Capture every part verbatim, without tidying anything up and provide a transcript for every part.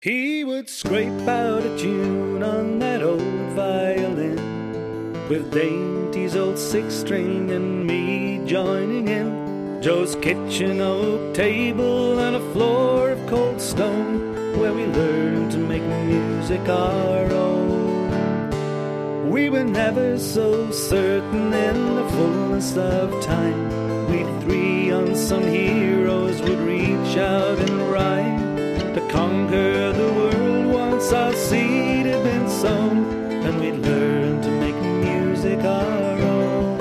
He would scrape out a tune on that old violin, with Dainty's old six-string and me joining in. Joe's kitchen oak table and a floor of cold stone, where we learned to make music our own. We were never so certain in the fullness of time. We three unsung heroes would reach out and rhyme to conquer the world once our seed had been sown, and we'd learn to make music our own.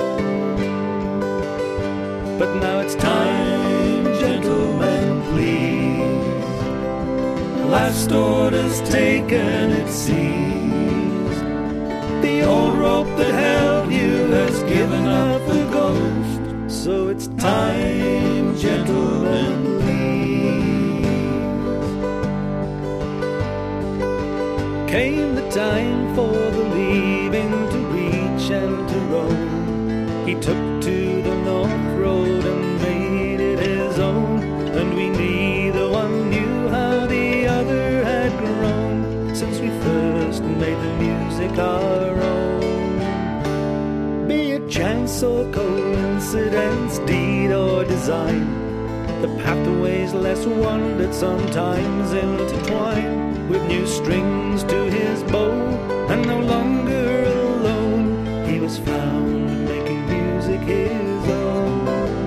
But now it's time, gentlemen, please. Last order's taken, it seems. The old rope that held you has given up the ghost. So it's time, gentlemen, came the time for the leaving to reach and to roam. He took to the North Road and made it his own, and we neither one knew how the other had grown since we first made the music our own. Be it chance or coincidence, deed or design, the pathways less wandered sometimes intertwine, with new strings to his bow, and no longer alone, he was found making music his own.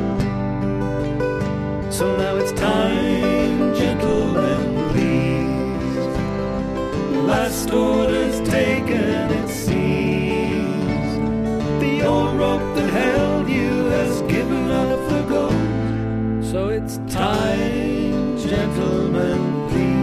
So now it's time, gentlemen, please. Last order's taken, it seems. The old rope that held you has given up the ghost. So it's time, gentlemen, please.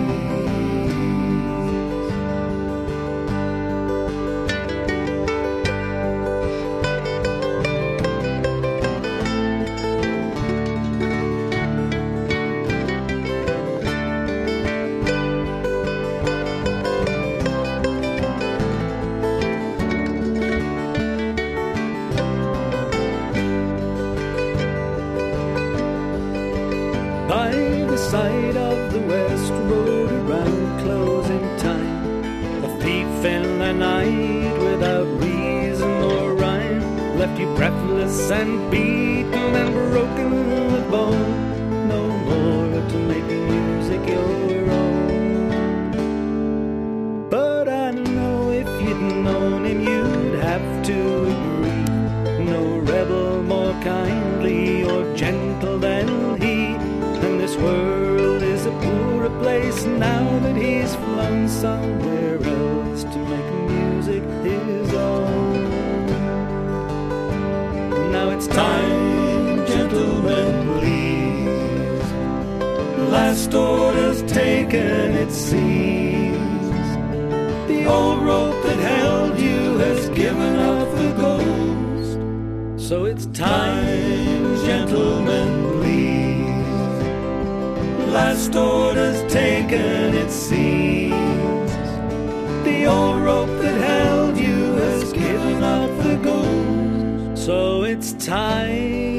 By the side of the West Road around closing time, a thief in the night without reason or rhyme left you breathless and beaten and broken with bone, no more to make music your own. But I know if you'd known him you'd have to agree, no rebel more kindly or gentle than he. And this world is a poorer place now that he's flown somewhere else to make music his own. Now it's time, gentlemen, please. Last order's taken, it seems. The old rope that held you has given up the ghost. So it's time, gentlemen, please. Last order's taken, it seems. The old rope that held you has given up the ghost. So it's time,